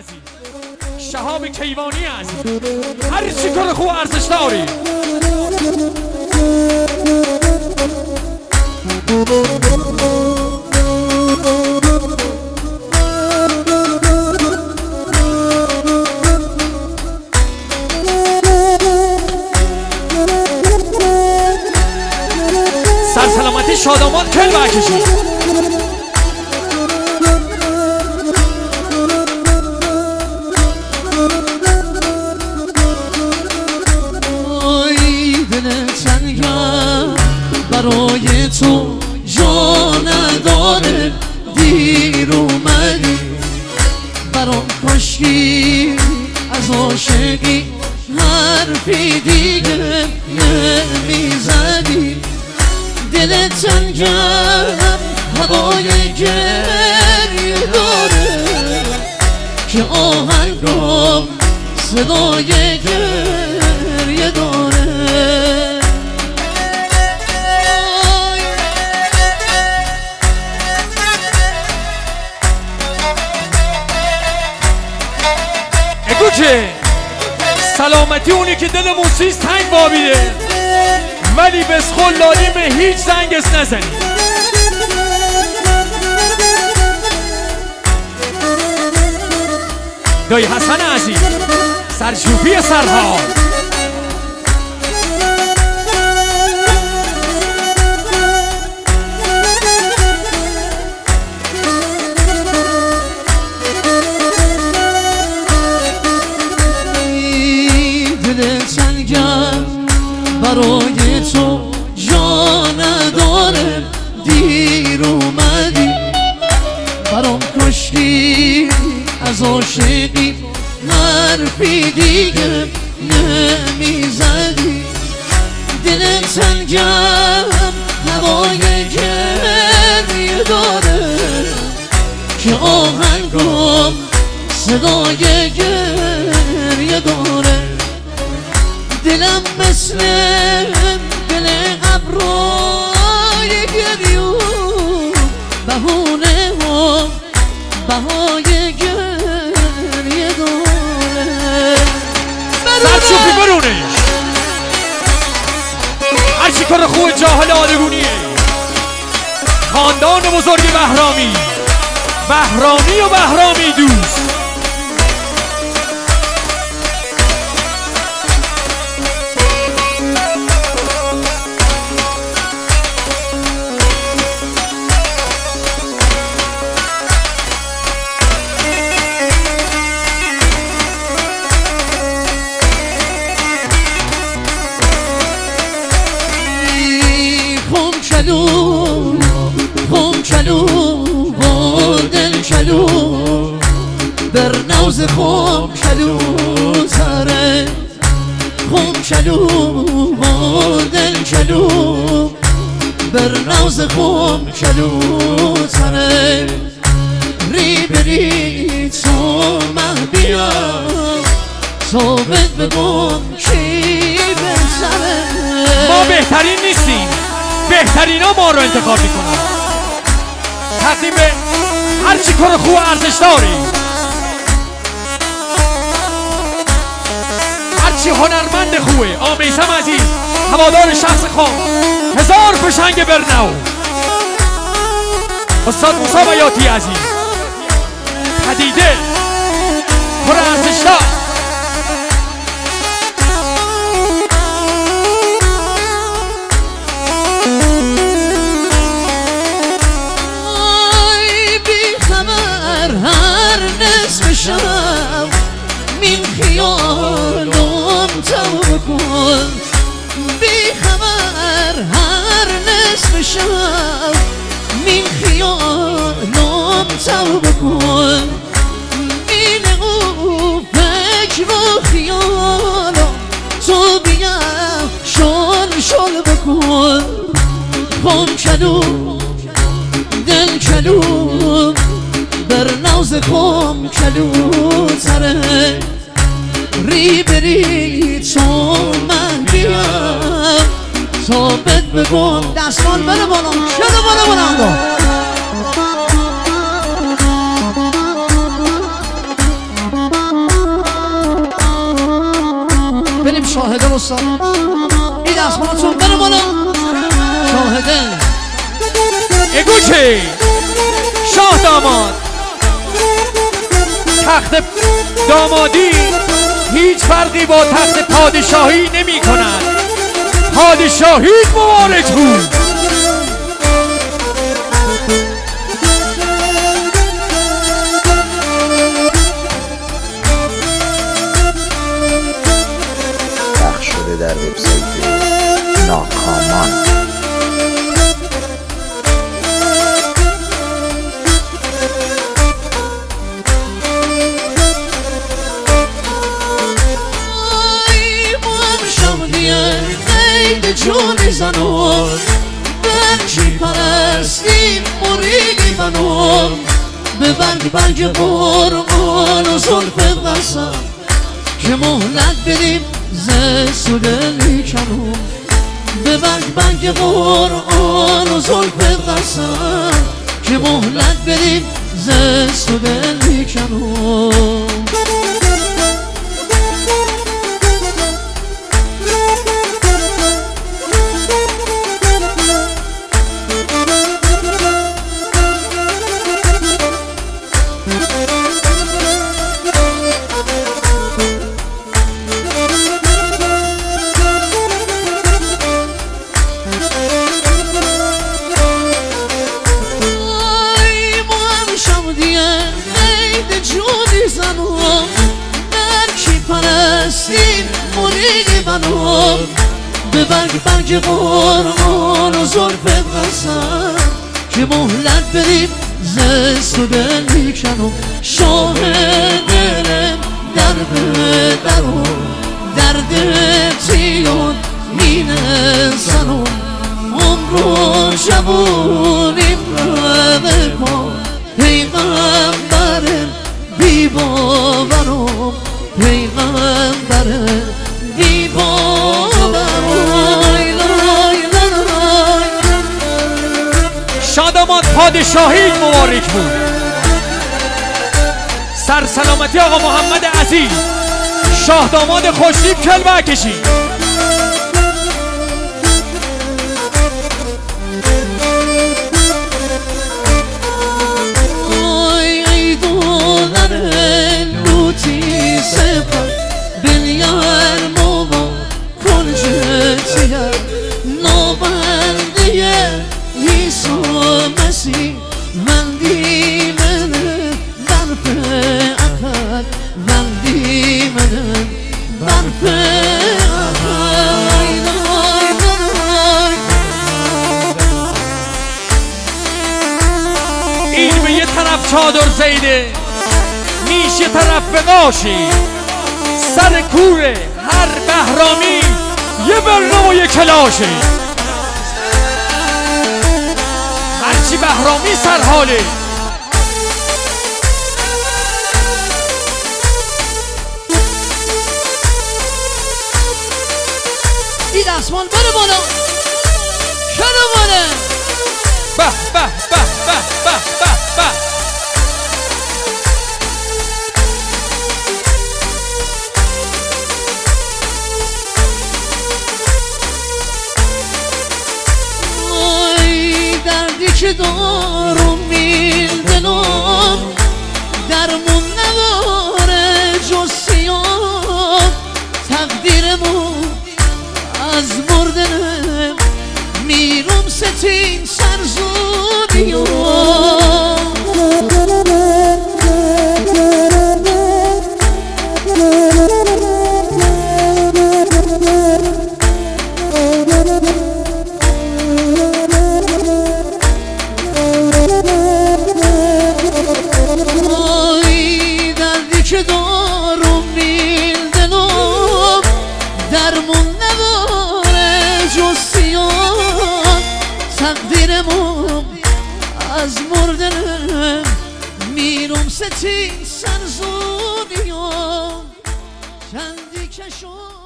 عزیز، شهاب کیوانی عزیز، هر چی کار خوب ارزش داری. سرسلامتی شادامان کل برکشید. برای تو جا نداره، دیر اومدی برام کاشکی از عاشقی حرفی دیگه نمیزدی. دل تنگم هوای گریه داره که آهنگم صدای گریه داره. که سلامتی اونی که دل موسیقی تنگ بابیده ولی بسخول لاری به هیچ زنگس نزنی. دایی حسن عزیز، سرشوفی سرها برای تو جا نداره، دیر اومدی برام کشتی از عاشقی حرفی دیگه نمیزدی. دل تنگم هوای گریه داره که آهنگم صدای گریه داره. دلم مثل دل ابرای گریون بهونه ها بهای گریه داره. سرچوبی برونش هرچی کار خوب جاهل آدگونیه. خاندان بزرگ بهرامی، بهرامی و بهرامی دوست. خم چلو بردن چلو در نوز خم چلو سره. خم چلو بردن چلو بر نوز خم چلو سره. ری بری تو مه بیا ثابت بگم چی بسره. ما بهترین نیستیم، بهترین ها ما رو انتخاب میکنن. تقدیم به هرچی کار خوب ارزش داری، هرچی هنرمند خوبه. آمیسم عزیز، هوادار شخص خان، 1000 فشنگ برنو. استاد موسی بیاتی عزیز، پدیده پر ارزش دار. شب من خیالم تو بکن، بی خبر هر نصف شب من خیالم تو بکن. این او فکر و خیالم تو بیا شل بکن. خم چلو دل چلو بر نوز خم چلو سره. ری بری تو من بیام ثابت بگم. دستان بره بالا، شده بره بالا. شاهده استاد این دستمالتون بره بالا شاهده اگو چه شاه داماد تخت دامادی هیچ فرقی با تخت پادشاهی نمی کند. پادشاهی مبارک بود. پخش شده در وبسایت ناکامان. جونی زنون بنچی پرستی موریگی منون به برگ قرآن و زلف قسم که مهلت بدیم زسود لیکنون به برگ قرآن و زلف قسم که مهلت بدیم زسود لیکنون به برگ قرآن و زلف قسم که مهلت بریم زستود لیکنم شاه دلم درد تیون مینه سنم عمر و جوونیم رده کن پیغمبر بی باورم پیغمبر بی باورم شاداماد پادشاهی مبارک بود. سرسلامتی آقا محمد عزیز شاه داماد خوشتیپ کلبه کشید. ای دولر لوتی سپر بلیار موبا کنجتیه نوبندیه عیسی مسیح وندی منه برف اقل وندی منه برف این به یه طرف چادر زیده نیش یه طرف به قاشی سر کوره هر بهرامی یه برنامه و یه کلاشه هرچی بهرامی سرحاله این دستمال بره بالا شده بالا به به به به به به به که دارم میل دلم درمون نداره جز سیاه تقدیرمون از مردنم میرم ستین سرزودیو که دارم میل دلم درمون نداره جز سیاه تقدیرمون از مردنم میرم ستین سرزونیم چندی که شد